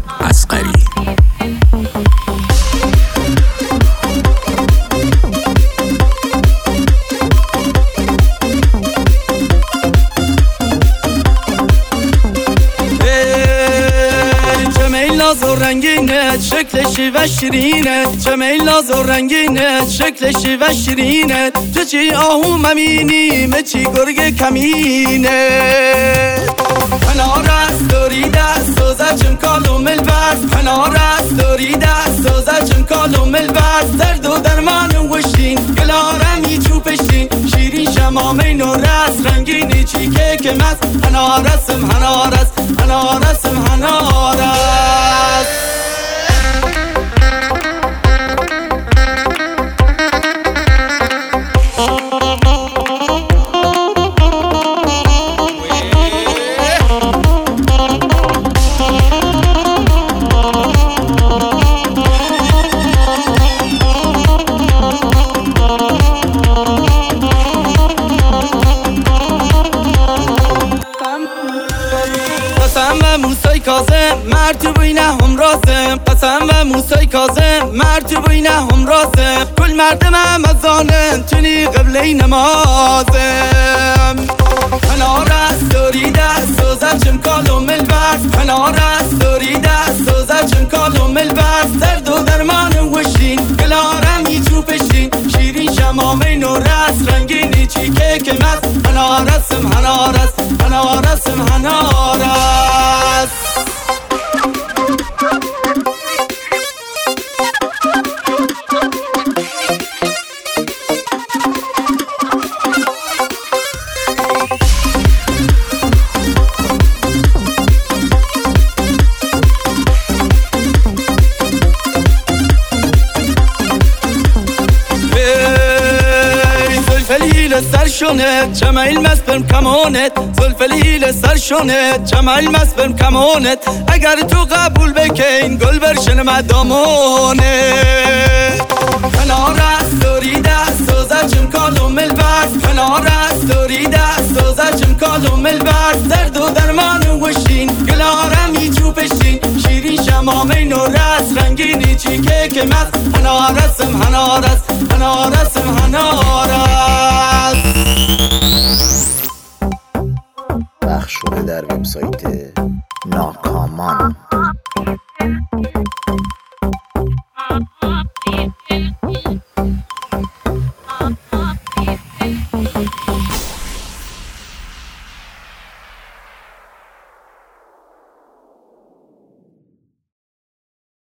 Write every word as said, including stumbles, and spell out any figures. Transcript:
اصغری. ناز و رنگینت شکلشی و شیرینت، چه ناز و رنگینت شکلشی و شیرینت، تو چی آهو ممینی مچی گرگ کمینت. کنار است داری دست و زچم کالو ملبرد، کنار است داری دست و زچم کالو ملبرد، درد و درمان وشین گلارمی چوپشین، شیرین شمامین و رست رنگینی چیکه که مست، هنارسم هنارست هنارسم هنارست. قسم و موسای کاظم مرد تو بینه هم راسم، قسم و موسای کاظم مرد تو بینه هم راسم، کل مردم هم از آنن تونی قبله نمازم. کنار است داری دست و زچم کالو ملبرد، کنار است داری دست و زچم کالو ملبرد، درد و درمان وشین گلارمی چوپشین، شیرین شمامین و رست رنگینی چیکه که مست، هنارسم هنارست هنارسم هنارست. الهیل سر شونه جمعیل مسپرم کمانت، زلف الهیل سر شونه جمعیل مسپرم کمانت، اگر تو قبول بکن گل برشن مدامونه. کنار است داری دست و زچم کالو ملبرد، کنار است داری دست و زچم کالو ملبرد، درد و درمان وشین گلارمی چوپشین، شیرین شمامین و رست رنگینی چیکه که مست، هنارسم هنارست هنارسم هنارست. پخش شده در وبسایت ناکامان.